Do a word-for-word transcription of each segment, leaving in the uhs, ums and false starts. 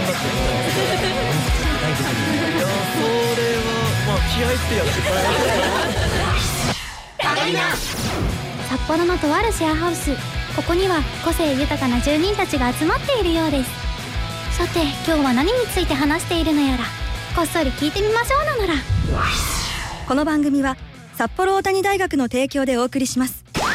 っていやそれはまあ気合ってやつただいま。 札幌のとあるシェアハウス、ここには個性豊かな住人たちが集まっているようです。さて今日は何について話しているのやら、こっそり聞いてみましょうなのら。 この番組は札幌大谷大学の提供でお送りします。うわ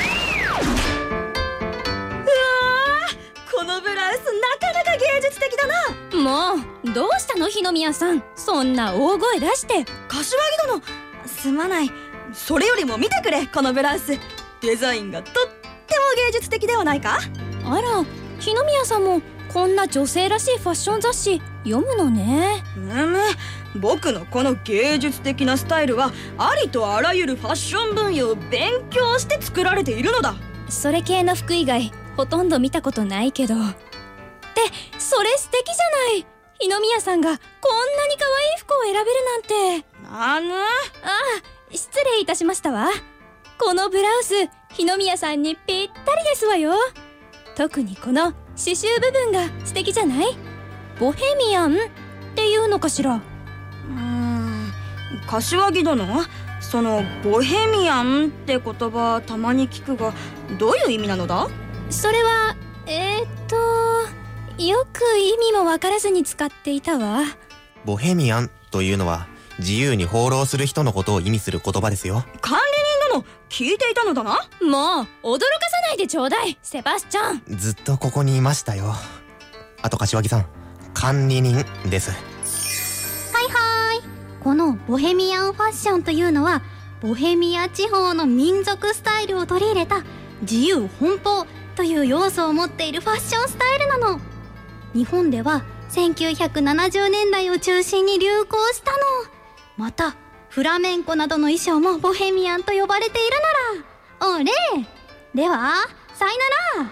ー、このブラウスなかなか芸術的だな。 もうどうしたの日宮さん、そんな大声出して。 柏木殿、すまない。それよりも見てくれ、このブラウス。デザインがとっても芸術的ではないか。 あら、日宮さんもこんな女性らしいファッション雑誌読むのね。 うむ、僕のこの芸術的なスタイルはありとあらゆるファッション分野を勉強して作られているのだ。 それ系の服以外ほとんど見たことないけど。ってそれ素敵じゃない。日宮さんがこんなに可愛い服を選べるなんて。 あぬ、 ああ、失礼いたしましたわ。このブラウス、日宮さんにぴったりですわよ。特にこの刺繍部分が素敵じゃない？ボヘミアンっていうのかしら。 うーん、柏木殿、そのボヘミアンって言葉たまに聞くが、どういう意味なのだ？ それはえー、っとよく意味もわからずに使っていたわ。 ボヘミアンというのは自由に放浪する人のことを意味する言葉ですよ。 管理人殿、聞いていたのだな。 もう驚かさないでちょうだい、セバスチャン。 ずっとここにいましたよ。あと柏木さん、管理人です。 はいはーい。このボヘミアンファッションというのは、ボヘミア地方の民族スタイルを取り入れた自由奔放という要素を持っているファッションスタイルなの。日本ではせんきゅうひゃくななじゅうねんだいを中心に流行したの。またフラメンコなどの衣装もボヘミアンと呼ばれているなら。お礼。ではさよなら。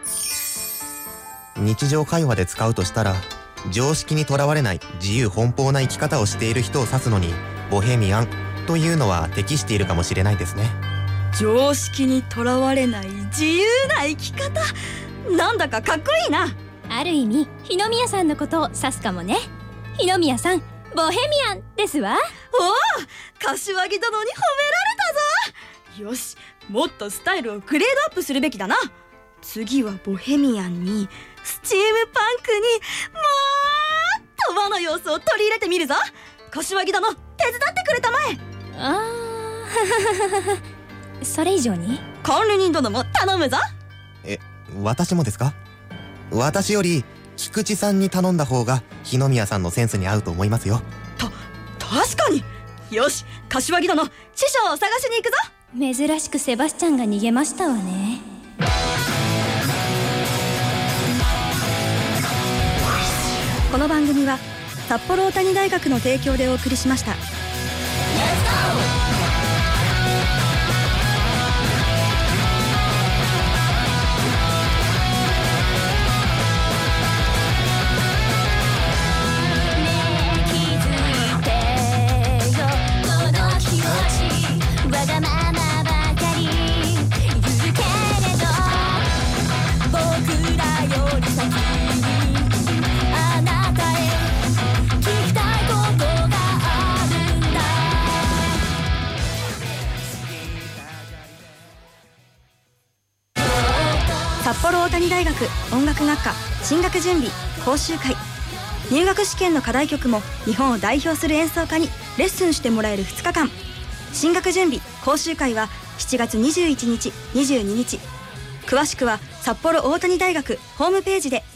日常会話で使うとしたら、常識にとらわれない自由奔放な生き方をしている人を指すのに、ボヘミアンというのは適しているかもしれないですね。 常識にとらわれない自由な生き方、なんだかかっこいいな。 ある意味日宮さんのことを指すかもね。日宮さん、ボヘミアンですわ。 おお、柏木殿に褒められたぞ。よし、もっとスタイルをグレードアップするべきだな。次はボヘミアンにスチームパンクにもっと和の要素を取り入れてみるぞ。柏木殿、手伝ってくれたまえ。 あーそれ以上に管理人殿も頼むぞ。 え、私もですか？私より菊池さんに頼んだ方が日宮さんのセンスに合うと思いますよ。 た、確かに。よし、柏木殿、師匠を探しに行くぞ。 珍しくセバスチャンが逃げましたわね。 この番組は札幌大谷大学の提供でお送りしました。札幌大谷大学音楽学科進学準備講習会、入学試験の課題曲も日本を代表する演奏家にレッスンしてもらえるふつかかん。進学準備講習会はしちがつにじゅういちにち、にじゅうににち。詳しくは札幌大谷大学ホームページで